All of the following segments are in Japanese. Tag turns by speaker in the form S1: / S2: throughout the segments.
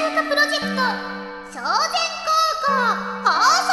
S1: 化プロジェクト少年高校放送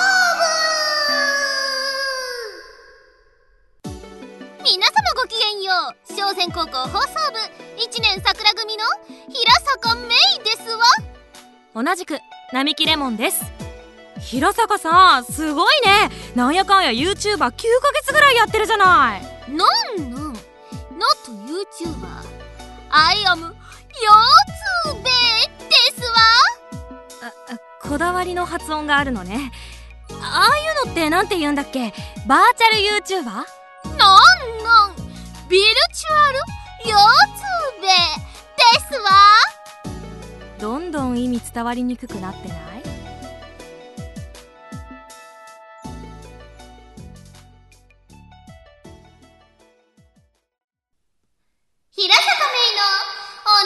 S1: 部。皆様ごきげんよう。少年高校放送部1年桜組の平坂メイですわ。
S2: 同じく並木レモンです。平坂さんすごいね。なんやかんや YouTuber9 ヶ月ぐらいやってるじゃない。
S1: なんなん Not YouTuber I am よつべですわ。
S2: こだわりの発音があるのね。ああいうのってなんて言うんだっけ。バーチャル YouTuber？
S1: なんビルチュアルよつべですわ。
S2: どんどん意味伝わりにくくなってない？
S1: 平坂メイのお悩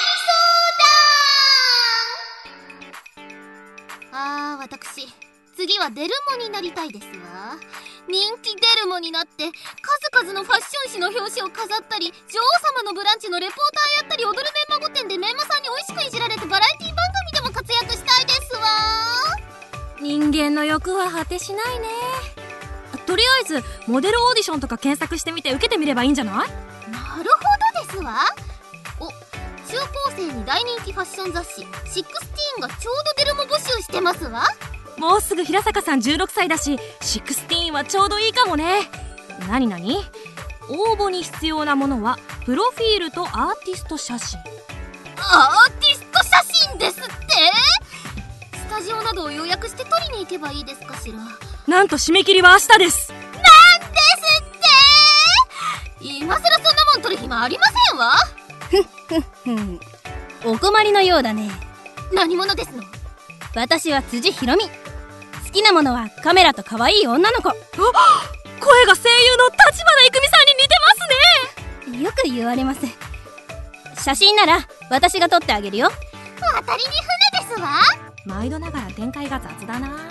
S1: み相談。私次はデルモになりたいですわ。人気デルモになって数々のファッション誌の表紙を飾ったり、女王様のブランチのレポーターやったり、踊るメンマ御殿でメンマさんに美味しくいじられてバラエティ番組でも活躍したいですわ。
S2: 人間の欲は果てしないね。とりあえずモデルオーディションとか検索してみて受けてみればいいんじゃない？
S1: なるほどですわ。お、中高生に大人気ファッション雑誌16がちょうどデルモ募集してますわ。
S2: もうすぐ平坂さん16歳だし16はちょうどいいかもね。なになに？応募に必要なものはプロフィールとアーティスト写真。
S1: アーティスト写真ですって？スタジオなどを予約して撮りに行けばいいですかしら。
S2: なんと締め切りは明日です。
S1: なんですって？今更そんなもん撮る暇ありませんわ。
S3: お困りのようだね。
S1: 何者ですの？
S3: 私は辻ひろみ。好きなものはカメラと可愛い女の子。
S2: 声が声優の立花郁美さんに似てますね。
S3: よく言われます。写真なら私が撮ってあげるよ。
S1: 渡りに船ですわ。
S2: 毎度ながら展開が雑だな。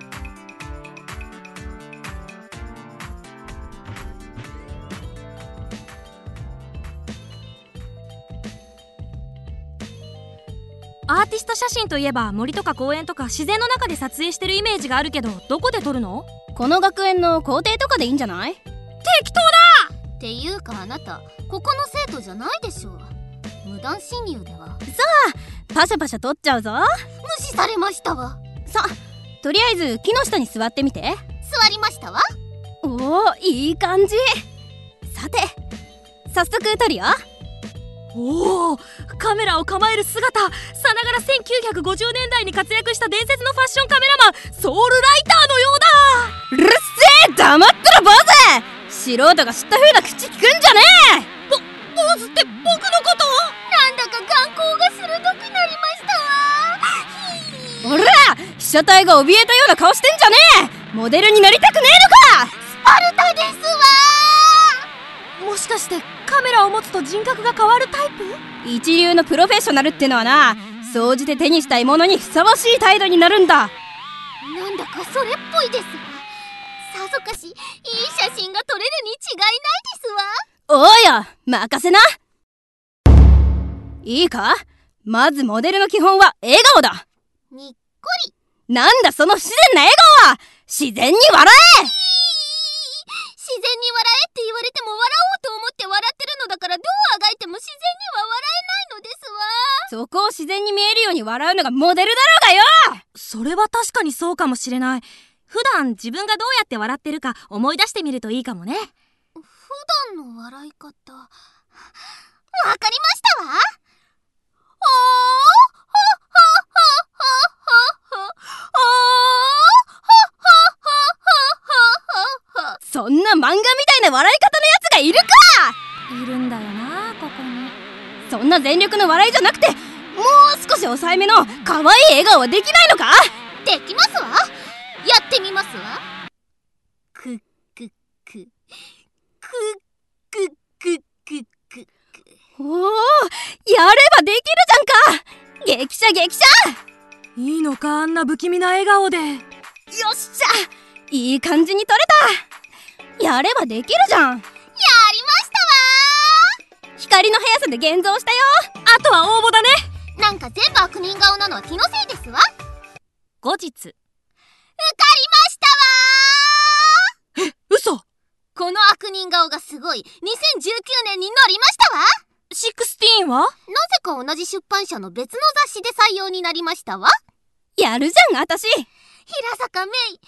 S2: アーティスト写真といえば森とか公園とか自然の中で撮影してるイメージがあるけど、どこで撮るの？
S3: この学園の校庭とかでいいんじゃない？
S2: 適当だ！
S1: っていうかあなたここの生徒じゃないでしょう。無断侵入では。
S3: さあパシャパシャ撮っちゃうぞ。
S1: 無視されましたわ。
S3: さあとりあえず木の下に座ってみて。
S1: 座りましたわ。
S3: おおいい感じ。さて早速撮るよ。
S2: おお、カメラを構える姿さながら1950年代に活躍した伝説のファッションカメラマンソウルライターのようだ。
S3: うるせえ、黙ったら坊主。素人が知った風な口聞くんじゃねえ。
S2: 坊主って僕のこと？
S1: なんだか眼光が鋭くなりましたわ。
S3: ほら被写体が怯えたような顔してんじゃねえ。モデルになりたくねえのか。
S1: スパルタですわ。
S2: もしかしてカメラを持つと人格が変わるタイプ？
S3: 一流のプロフェッショナルってのはな、総じて手にしたいものにふさわしい態度になるんだ。
S1: なんだかそれっぽいですわ。さぞかしいい写真が撮れるに違いないですわ。
S3: おうよ任せな。いいか、まずモデルの基本は笑顔だ。
S1: にっこり。
S3: なんだその不自然な笑顔は。自然に笑え。
S1: 自然に笑えって言われても笑おうと思って笑ってるのだから、どうあがいても自然には笑えないのですわ。
S3: そこを自然に見えるように笑うのがモデルだろうがよ。
S2: それは確かにそうかもしれない。普段自分がどうやって笑ってるか思い出してみるといいかもね。
S1: 普段の笑い方、わかりましたわ。
S3: そんな漫画みたいな笑い方のやつがいるか。
S2: いるんだよな、ここに。
S3: そんな全力の笑いじゃなくて、もう少し抑えめの可愛い笑顔はできないのか。
S1: できますわ。やってみますわ。くっくっくくっくっくっくっく。
S3: おお、やればできるじゃんか。激写激写。
S2: いいのか、あんな不気味な笑顔で。よっ
S3: しゃ、いい感じに撮れた。やればできるじゃん。
S1: やりましたわ。
S3: 光の速さで現像したよ。
S2: あとは応募だね。
S1: なんか全部悪人顔なのは気のせいですわ。
S2: 後日。
S1: 受かりましたわー。
S2: 嘘。
S1: この悪人顔がすごい2019年に載りましたわ。
S2: 16は？
S1: なぜか同じ出版社の別の雑誌で採用になりましたわ。
S3: やるじゃん、あたし。
S1: 平坂メイ、雑誌デビュー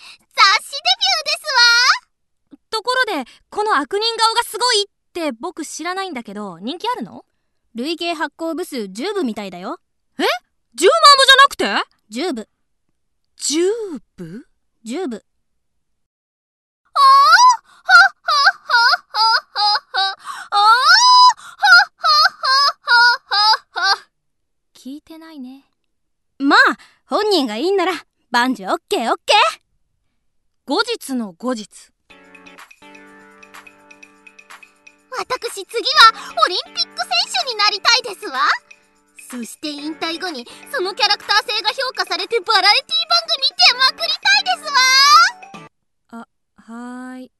S1: ですわ。
S2: ところで、この悪人顔がすごいって僕知らないんだけど、人気あるの？
S3: 累計発行部数10部みたいだよ。
S2: え？10万部じゃなくて
S3: 10部。
S2: 10部？
S3: 10部。
S2: 聞いてないね。
S3: まあ、本人がいいんなら万事オッケーオッケー。
S2: 後日の後日。
S1: 私次はオリンピック選手になりたいですわ。そして引退後にそのキャラクター性が評価されてバラエティ番組出まくりたいですわ。
S2: はーい。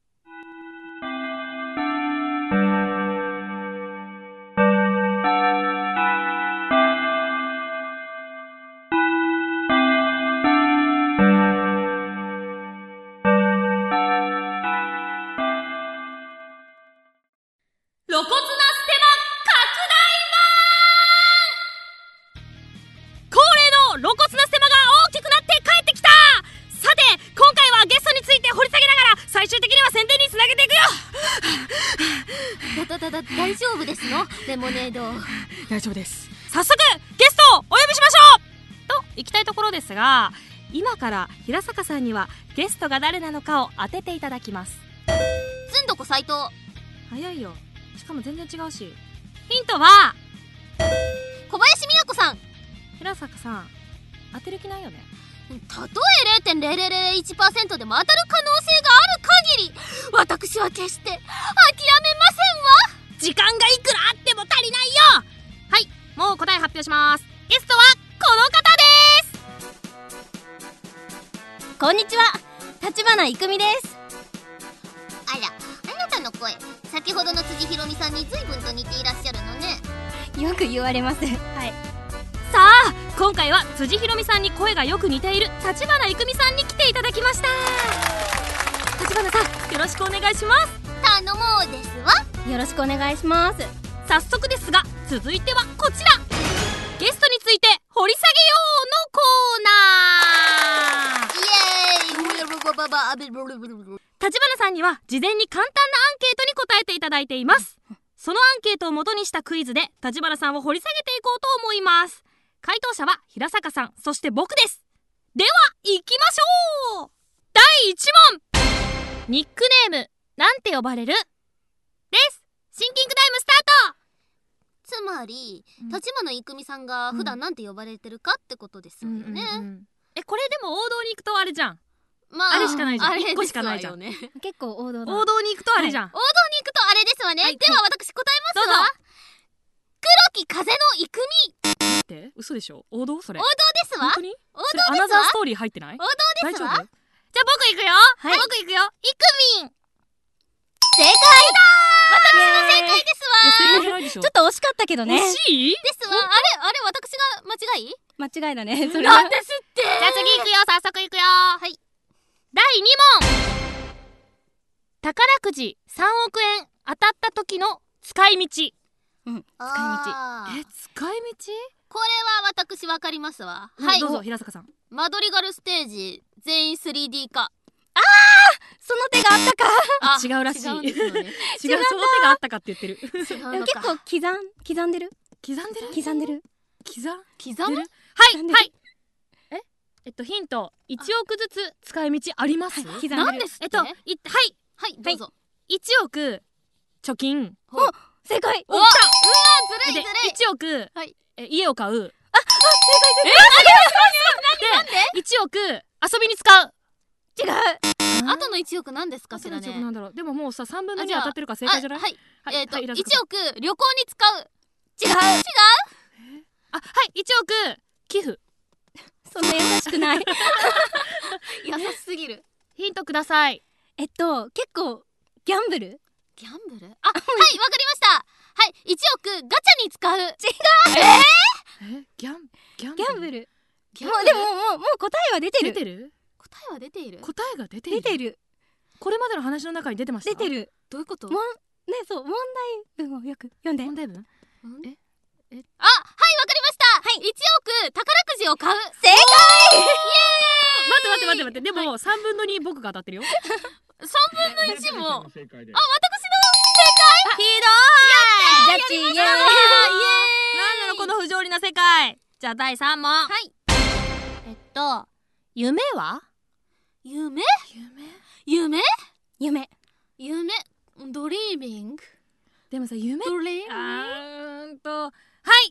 S2: 露骨なステマ拡大版。恒例の露骨なステマが大きくなって帰ってきた。さて、今回はゲストについて掘り下げながら最終的には宣伝につなげていくよ。
S1: 大丈夫ですの？レモネード。
S2: 大丈夫です。早速ゲストをお呼びしましょうと行きたいところですが、今から平坂さんにはゲストが誰なのかを当てていただきます。
S1: ずんどこ斎藤。
S2: 早いよ。しかも全然違うし。ヒントは
S1: 小林美也子さん。
S2: 平坂さん、当てる気ないよね。
S1: たとえ 0.0001% でも当たる可能性がある限り、私は決して諦めませんわ。
S2: 時間がいくらあっても足りないよ。はい、もう答え発表します。ゲストはこの方です。
S3: こんにちは、立花郁美です。
S1: あら、あなたの声、先ほどの辻ひろみさんに随分と似ていらっしゃるのね。
S3: よく言われます。はい。
S2: さあ、今回は辻ひろみさんに声がよく似ている立花郁美さんに来ていただきました。立花さん、よろしくお願いします。
S1: 頼もうですわ。
S3: よろしくお願いします。
S2: 早速ですが、続いてはこちら、ゲストについて掘り下げようのコーナー。
S1: イエーイ。
S2: 立花さんには事前に簡単なアンケートに答えていただいています。そのアンケートを元にしたクイズで立花さんを掘り下げていこうと思います。回答者は平坂さん、そして僕です。では行きましょう。第1問。ニックネームなんて呼ばれる？です。シンキングタイムスタート。
S1: つまり、立花郁美さんが普段なんて呼ばれてるかってことですよね。
S2: これでも王道に行くとあれじゃん。
S1: まあ、
S2: あれしかないじゃん。
S1: あれ
S2: 1個しかないじゃん。
S1: ね。
S3: 結構王道だ。
S2: 王道に行くとあれじゃん。
S1: 王道に行くとあれですわね。
S2: はい、
S1: では私答えますわ。
S2: どうぞ。
S1: 黒き風の郁美。
S2: 待って、嘘でしょ。王道それ。
S1: 王道ですわ。
S2: 本当に？
S1: 王道
S2: それア
S1: ですわ。
S2: ナザーストーリー入ってない？
S1: 王道ですわ。
S2: 大丈夫？じゃあ僕行くよ。
S3: はい、
S2: 僕行くよ。イクミン。
S1: 正解だ。私の正解ですわ。
S2: いや、正解じゃないでしょ。
S3: ちょっと惜しかったけどね。
S2: 惜しい？
S1: ですわ。あれ私が間違い？
S3: 間違いだね。それ
S1: なんですって。
S2: じゃあ次行くよ。早速行くよ。
S1: はい。
S2: 第2問。宝くじ3億円当たった時の使い道。
S3: 使い道。
S2: 使い道？
S1: これは私わかりますわ。はい。
S2: どうぞ平坂さん。
S1: マドリガルステージ全員 3D 化。
S3: その手があったか。
S2: 違うらしい。
S1: 違うんですよね。
S2: 違う、その手があったかって言ってる。
S1: 違うのか。
S3: でも結構刻んでる。
S2: 刻んでる？
S3: 刻んでる。
S1: 刻む？
S2: はい。ヒント。1億ずつ使い道あります？
S3: 刻んでる。
S1: なんですって？はい、どうぞ。
S2: 1億貯金。
S3: 正解。
S1: うわずるいずるい。
S2: 1億家を買う。
S3: 正解。
S2: なんで1億遊びに使う。
S3: 違う。
S1: あとの1億なんですかしらね。
S2: なんだろう。でももうさ、3分の2当たってるから正解じゃない？
S1: はい。1億旅行に使う。
S3: 違う。
S2: はい、1億寄付。
S3: そんな優しくない。
S1: 優しすぎる。
S2: ヒントください。
S3: 結構ギャンブル。
S1: ギャンブル？はい、わかりました。は 1億ガチャに使う。
S2: ギャン
S3: ギャンブル。
S1: ギャンブル
S3: でももう答えは出てる。
S2: 出てる？
S1: 答えは出ている。
S2: 答えが出てる。
S3: 出てる。
S2: これまでの話の中に出てました？
S3: 出てる。
S1: どういうこと？
S3: ね、そう、問題文をよく読んで。
S2: 問題文？
S1: はい、わかりました。1億宝くじを買う。
S3: 正解。
S2: 待ってでも3分の2僕が当たってるよ。
S1: 3分の1も。あ、私の
S2: ひどい。
S3: ジャッジイエーイ。
S2: なんなのこの不条理な世界。じゃあ第3問。
S1: はい。
S2: 夢は？
S1: 夢ドリーミング。
S2: でもさ、夢
S1: ドリーミング。
S2: はい、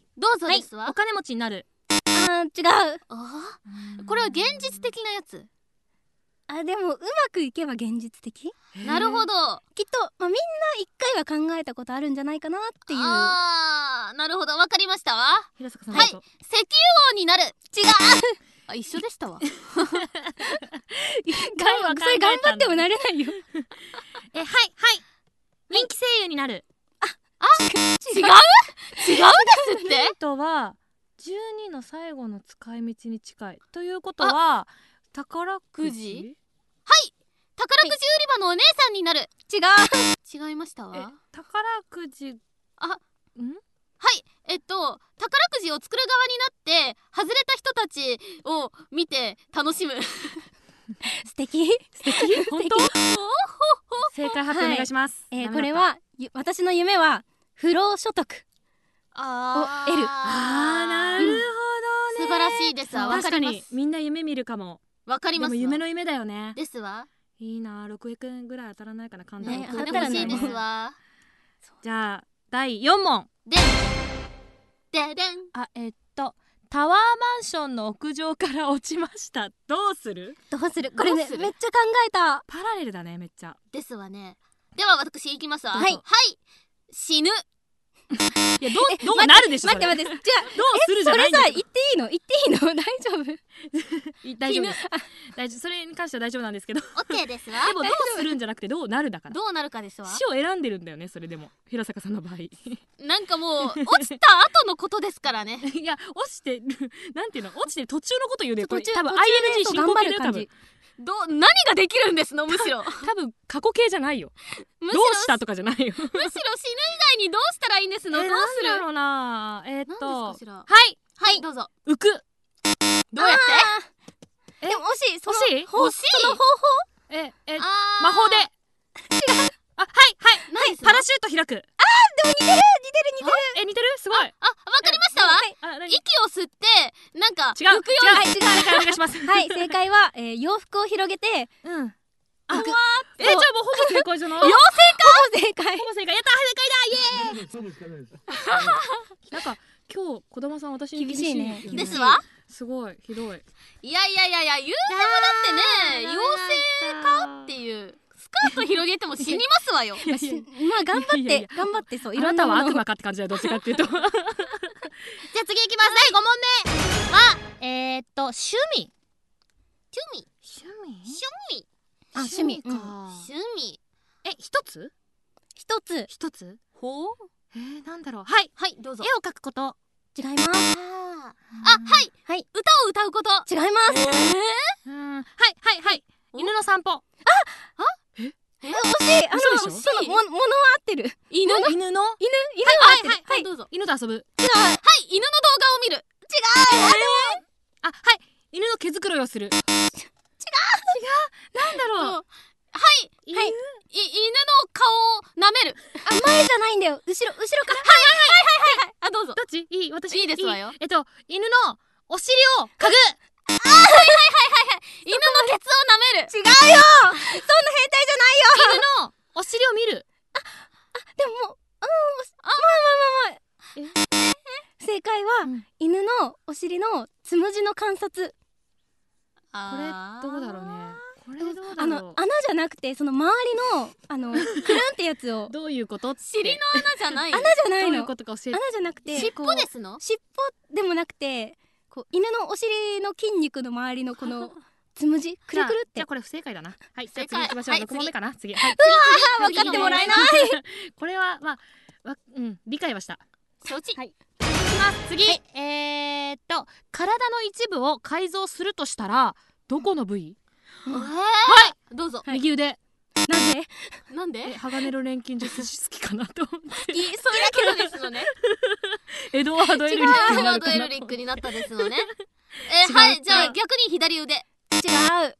S1: どうぞですわ。
S2: お金持ちになる。
S3: 違う。
S1: これは現実的なやつ。
S3: でもうまくいけば現実的。
S1: なるほど。
S3: きっと、みんな一回は考えたことあるんじゃないかなっていう。
S1: なるほど、わかりましたわ。
S2: 平坂さん、
S1: はい、石油
S2: どうぞ。
S1: 王になる。違う。一緒でしたわ。
S3: それ頑張ってもなれないよ。
S2: はい、人気声優になる。
S1: 違うですって。
S2: ヒントは12の最後の使い道に近いということは、宝くじ？
S1: 宝くじ売り場のお姉さんになる。違いましたわ。
S2: 宝くじ。
S1: 宝くじを作る側になって外れた人たちを見て楽しむ。
S3: 素敵。
S2: 本当？正解発表お願いします。
S3: これは私の夢は不労所得を得る。
S2: なるほどね。
S1: 素晴らしいですわ。わか
S2: 確か
S1: ります。
S2: にみんな夢見るかも。
S1: わかりますわ。
S2: でも夢の夢だよね。
S1: ですわ。
S2: いいな、6億円ぐらい当たらないかな、簡単に。
S1: 当ててほしいですわ。
S2: じゃあ第4問。
S1: でででん。
S2: タワーマンションの屋上から落ちました。どうする？
S3: これね、めっちゃ考えた。
S2: パラレルだね、めっちゃ。
S1: ですわね。では私行きますわ。
S3: はい。
S1: 死ぬ。
S2: いや、どうなるでしょ。
S3: 待って。じゃあ
S2: どうするじゃないんだけど。
S3: 言っていいの？大丈夫？
S2: 大丈夫です。それに関しては大丈夫なんですけど。
S1: オッケーですわ。
S2: でもどうするんじゃなくてどうなるだから。
S1: どうなるかですわ。
S2: 死を選んでるんだよね、それでも。平坂さんの場合。
S1: なんかもう落ちた後のことですからね。
S2: いや、落ちてる、なんていうの、落ちてる途中のこと言うね。これ
S3: 途中
S2: 多分 ING 進行形だよ、多分。
S1: 何ができるんですの？むしろ
S2: 多分過去形じゃないよ。どうしたとかじゃないよ。
S1: むしろ死ぬ以外にどうしたらいいんですの？どうする？
S2: なんだろうな。
S1: 何ですかしら。
S2: はい、
S1: どうぞ。
S2: 浮く。
S1: どうやって？
S3: でも惜しい。
S1: 欲しい？
S3: その方法。
S2: 魔法で。はい、パラシュート開く。
S3: でも似てる。
S2: 似てる？すごい。
S1: わかりましたわ。息を吸ってなんか
S2: 違う。
S1: 浮くように。
S2: 正解お願いします。
S3: はい、正解は洋服を広げて
S2: じゃあもう
S3: 浮く。
S2: ほぼ正解じゃない？
S3: 正解。
S2: ほぼ正解。やった、正解だ。イエーイ。なんか今日児玉さん私に厳しいね。
S1: ですわ。
S2: すごいひどい。
S1: いや言うてもだってね、妖精かっていうスカート広げても死にますわよ。
S3: まあ頑張ってそう。
S2: あなたは悪魔かって感じだよ、どっちかっていうと。
S1: じゃあ次行きます。第5問目は趣味。
S3: 趣味か。
S1: 趣味。
S2: 一つ？ほう？なんだろう。はい、
S1: どうぞ。
S2: 絵を描くこと。
S3: 違います。
S1: はい。歌を歌うこと。
S3: 違います。
S2: はい。犬の散歩。
S3: 惜しい。
S2: 嘘でしょ？
S3: その物は合ってる。
S2: 犬の？
S3: は合ってる。
S1: はい、どうぞ。
S2: 犬と遊ぶ。
S1: はい、犬の動画を見る。
S2: はい、犬の毛づくろいをする。違う。なんだろう。
S1: 犬の顔を舐める。
S3: 前じゃないんだよ。後ろから。
S1: はい。どうぞ。
S2: どっち？私
S1: いいですわよ。
S2: 犬のお尻を嗅ぐ。
S1: 犬のケツを舐める。
S3: 違うよ。そんな変態じゃないよ。
S2: 犬のお尻を見る。
S3: でも正解は犬のお尻のつむじの観察。
S2: これどうだろうね。
S3: 穴じゃなくてその周りのくるんってやつを。
S2: どういうこと？
S1: 尻の穴じゃない。
S3: 穴じゃないの。
S2: どういうことか教えて。
S3: 穴じゃなくて
S1: 尻尾ですの？
S3: 尻尾でもなくてこう犬のお尻の筋肉の周りのこのつむじくるくるって。
S2: じゃあこれ不正解だな。はい、じゃあ
S1: 正解。
S2: 次行きましょう。6問目かな。次。
S3: 分かってもらえない。
S2: これは理解はした。
S1: 承知。
S2: はい、いきます。次、体の一部を改造するとしたらどこの部位？
S1: はい、どうぞ。
S2: 右腕。
S1: なんで
S2: 鋼の錬金術師好きかなと思って。
S1: それだけのですのね。
S2: エドワード・エルリックになるかな。エドワード・エルリックになったですのね。
S1: はい、じゃあ逆に左腕。違う。
S2: はい、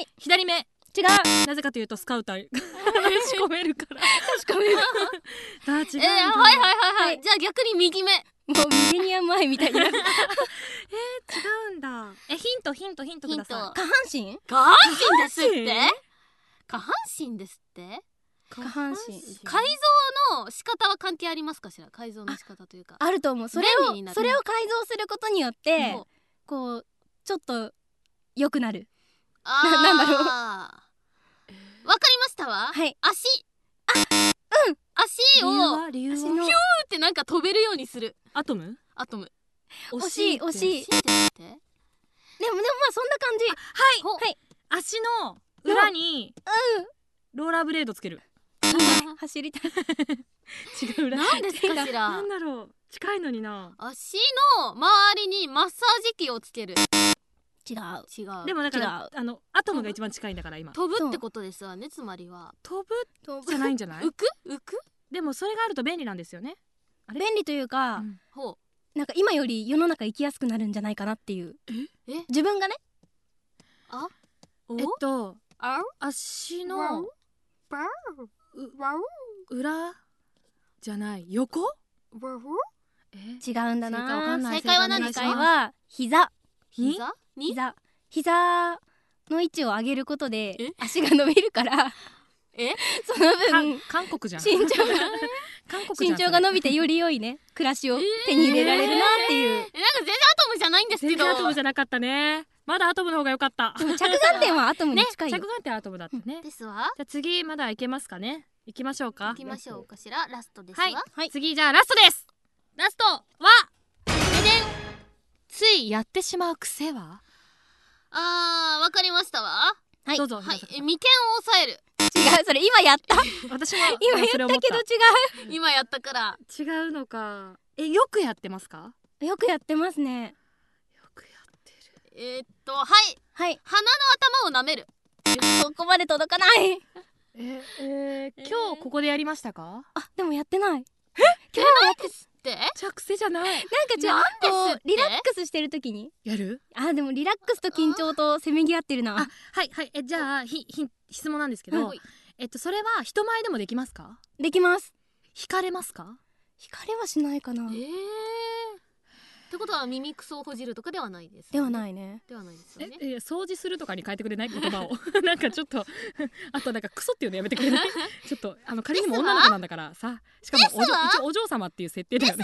S2: 左目。
S3: 違う。
S2: なぜかというとスカウター仕込めるから。
S3: 仕込める。
S2: 違う。
S1: はい。じゃあ逆に右目。
S3: もうミレニアム前みたいな。違
S2: うんだ。ヒントください。
S3: 下半身？
S1: 下半身ですって？下半身ですって？
S3: 下半身。
S1: 改造の仕方は関係ありますかしら？改造の仕方というか。
S3: あると思う。それを改造することによってこうちょっと良くなる。なんだろう。
S1: わかりましたわ。
S3: はい。
S1: 足を
S2: 理由は
S1: ヒューってなんか飛べるようにする。
S2: アトム。
S3: 惜しい。でもまあそんな感じ。はい。
S2: 足の裏にローラーブレードつける。
S3: 走りたい。
S2: 違うらしい。
S1: なんですかしら。
S2: なんだろう。近いのにな。
S1: 足の周りにマッサージ機をつける。違う。
S2: でもだからアトムが一番近いんだから今。
S1: 飛ぶってことですわね。つまりは
S2: 飛ぶじゃないんじゃない？
S1: 浮く？
S2: でもそれがあると便利なんですよね。
S3: 便利というか、なんか今より世の中生きやすくなるんじゃないかなっていう。自分がね。
S2: 足の裏じゃない横？
S3: 違うんだな。
S1: 正解は何ですか？
S3: 正解は膝
S2: 膝
S3: の位置を上げることで足が伸びるから、その分
S2: 韓国じゃん。
S3: 身長が伸びてより良いね暮らしを手に入れられるなっていう。
S1: なんか全然アトムじゃないんですけど。
S2: 全然アトムじゃなかったね。まだアトムの方が良かった。
S3: でも着眼点はアトムに近いよ。
S2: 着眼点はアトムだったね。
S1: ですわ。
S2: じゃあ次まだいけますかね。行きましょうか。
S1: 行きましょうかしら。ラストですわ。
S2: はい。次じゃあラストです。ラストはついやってしまう癖は？
S1: わかりましたわ。
S2: はい。どうぞ。
S1: はい。眉間を押さえる。
S3: 違う、それ今やった。
S2: 私も
S3: 今やったけど違う。
S1: 今やったから
S2: 違うのか。よくやってますか？
S3: よくやってますね。
S2: よくやってる。
S1: はい。鼻の頭を舐める。
S3: そこまで届かない。
S2: 今日ここでやりましたか？
S3: でもやってない。
S1: 今日やってすって？
S2: 癖じゃない。
S3: なんかちょっとリラックスしてる時に
S2: やる？
S3: でもリラックスと緊張とせめぎ合ってるな。
S2: はい。じゃあ質問なんですけど、それは人前でもできますか？
S3: できます。
S2: 惹かれますか？
S3: 惹かれはしないかな。
S1: ってことは耳くそをほじるとかではないです。
S3: ではないね。
S1: ではないですよね。
S2: 掃除するとかに変えてくれない言葉を。なんかちょっとあとなんかクソっていうのやめてくれない？ちょっと仮にも女の子なんだからさ、しかも一応お嬢様っていう設定だよね。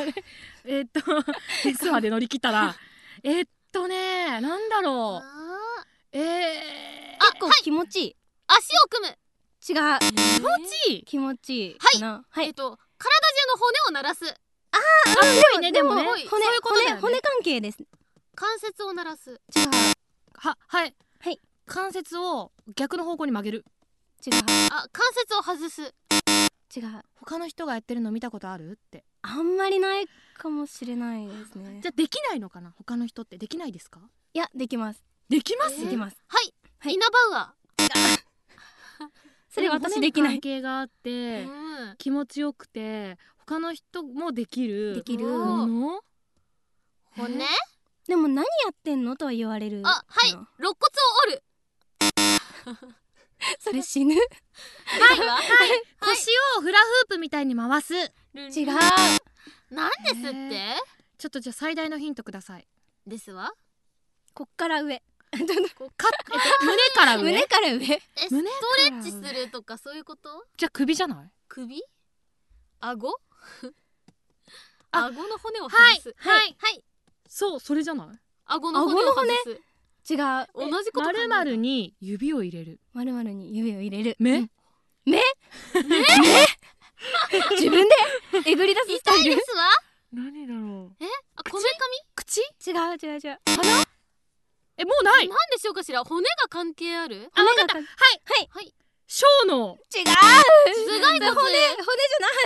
S2: ですわで乗り切ったらなんだろう。
S3: 結構気持ちいい。
S1: 足を組む。
S3: 違う。
S2: 気持ちいい。
S3: 気持ちいい。
S1: はい。体中の骨を鳴らす。
S3: でもね、骨関係です。
S1: 関節を鳴らす。
S3: 違う。
S2: はい。関節を逆の方向に曲げる。
S3: 違う。
S1: 関節を外す。
S3: 違う。
S2: 他の人がやってるの見たことあるって。
S3: あんまりないかもしれないですね。
S2: じゃあできないのかな？他の人ってできないですか？
S3: いや、できます。
S2: できます？
S3: できます。
S1: はい。イナバウアー。
S3: それ私できない。
S2: 関係があって気持ちよくて他の人もできるもの？
S1: 骨？
S3: でも何やってんのとは言われる。
S1: はい。肋骨を折る。
S3: それ死ぬ。
S2: はい。腰をフラフープみたいに回す。
S3: 違う。
S1: なんですって？
S2: ちょっとじゃあ最大のヒントください。
S1: ですわ。
S3: こっから上。
S2: 胸から上。
S3: 胸から上。
S1: ストレッチするとかそういうこと？
S2: じゃあ首じゃない？
S1: 首？顎？顎の骨を外す。
S2: はい。そう、それじゃない？
S1: 顎の骨を外す。
S3: 違う。
S1: 同じこと。
S2: 丸々に指を入れる。
S3: 丸々に指を入れる。
S2: 目？
S3: 自分でえぐり出すスタイル。
S1: 痛いですわ。
S2: 何だろう。
S1: こめかみ？
S2: 口？
S3: 違う。
S2: 鼻？もうない。
S1: なんでしょうかしら。骨が関係ある？
S2: 分かった。はい。
S1: はい。
S2: 小脳。
S3: 違う。
S1: すごい骨じゃな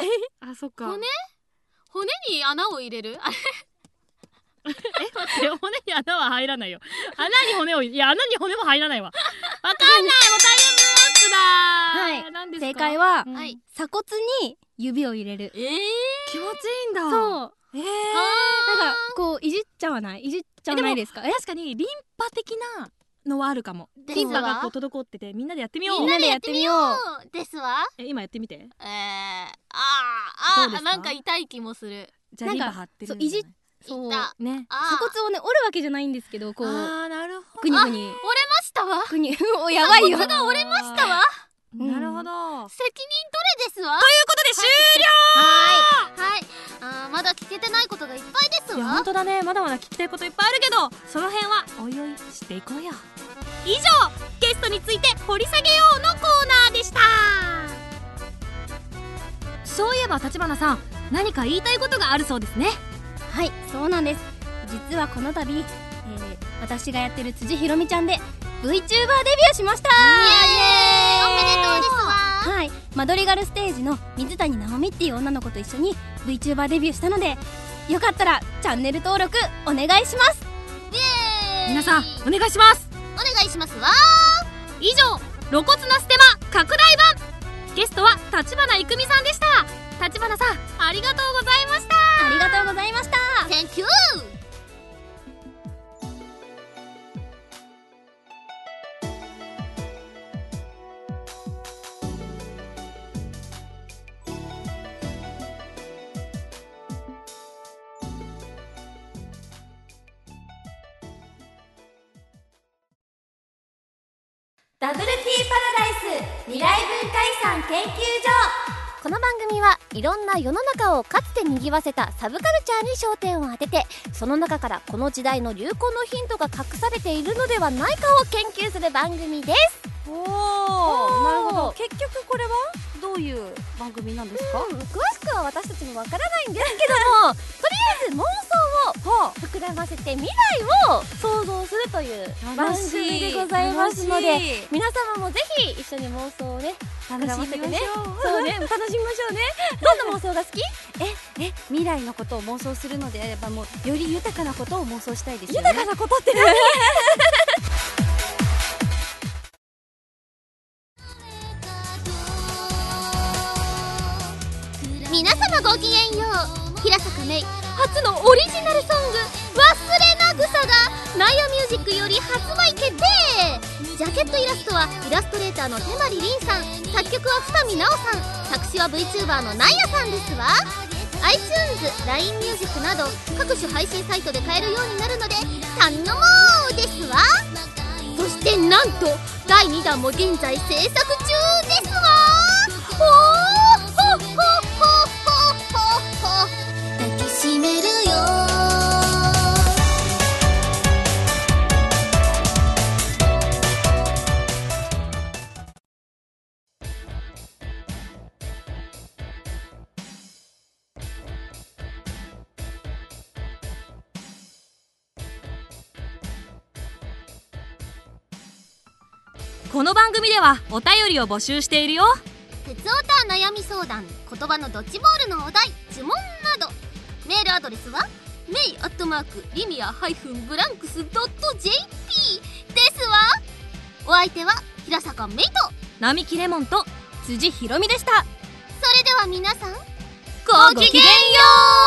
S2: そっか。
S1: 骨に穴を入れるあれ
S2: 待って骨に穴は入らないよ。穴に骨も入らないわ。わかんない。もうタイムアップだー。
S3: はい
S2: 何ですか？
S3: 正解は、
S1: はい
S3: 鎖骨に指を入れる。
S2: 気持ちいいんだ。
S3: そう
S2: なんか
S3: こういじっちゃわないですか？
S2: 確かにリンパ的なのはあるかも。
S1: ですわ
S2: リンパがこう滞っててみんなでやってみよう。
S3: みんなでやってみよう。
S1: ですわ。
S2: 今やってみて。
S1: どうですか？なんか痛い気もする。
S2: じゃあリンパ張ってるんじゃない？
S3: そういじそう
S1: 痛
S2: ね。
S3: 鎖骨をね折るわけじゃないんですけど、こう
S2: なるほど。
S3: グニグニ
S1: 折れましたわ。
S3: グニおやばいよ。
S1: 鎖骨が折れましたわ。
S2: なるほど。
S1: 責任取れですわ。
S2: ということで終了。
S1: はい。まだ聞けてないことがいっぱいです
S2: いや
S1: わ。
S2: 本当だね。まだまだ聞きたいこといっぱいあるけど、その辺はおいおい知っていこうよ。以上、ゲストについて掘り下げようのコーナーでした。そういえば橘さん、何か言いたいことがあるそうですね。
S3: はい、そうなんです。実はこの度、私がやってる辻ひろみちゃんで VTuber デビューしました。
S1: イエーイ、おめでとうですわ。
S3: はい、マドリガルステージの水谷直美っていう女の子と一緒に VTuber デビューしたので、よかったらチャンネル登録お願いします。
S1: イエーイ。
S2: 皆さんお願いします。
S1: お願いしますわ。
S2: 以上、露骨なステマ拡大版。ゲストは橘郁美さんでした。橘さん、ありがとうございました。
S3: ありがとうございました。
S1: Thank you。
S4: WT パラダイス未来文化遺産研究所。
S5: この番組はいろんな世の中をかつて賑わせたサブカルチャーに焦点を当てて、その中からこの時代の流行のヒントが隠されているのではないかを研究する番組です。
S4: おー、なるほど。結局これはどういう番組なんですか？
S5: 詳しくは私たちもわからないんですけども、とりあえず妄想を膨らませて未来を想像するという番組でございますので、皆様もぜひ一緒に妄想をね膨らませてね、そうね、楽しみましょうね。どんな妄想が好き？
S4: 未来のことを妄想するのであれば、もうより豊かなことを妄想したいですよね。
S5: 豊かなことって何？
S1: 皆様ごきげんよう。平坂芽衣初のオリジナルソング「忘れなぐさ」がナイアミュージックより発売決定。ジャケットイラストはイラストレーターの手まりりんさん、作曲は二見直さん、作詞は VTuber のナイアさんですわ。 iTunes、LINE ミュージックなど各種配信サイトで買えるようになるので頼もうですわ。そしてなんと第2弾も現在制作中ですわ。ほーほほほほほほ抱きしめるよ。
S2: この番組ではお便りを募集しているよ。
S1: 鉄オタ悩み相談、言葉のドッジボールのお題、呪文など。メールアドレスはメイ@limia-blanks.jp ですわ。お相手は平坂メイと
S2: 並木レモンと
S3: 辻ひろみでした。
S1: それでは皆さん
S2: ごきげんよう。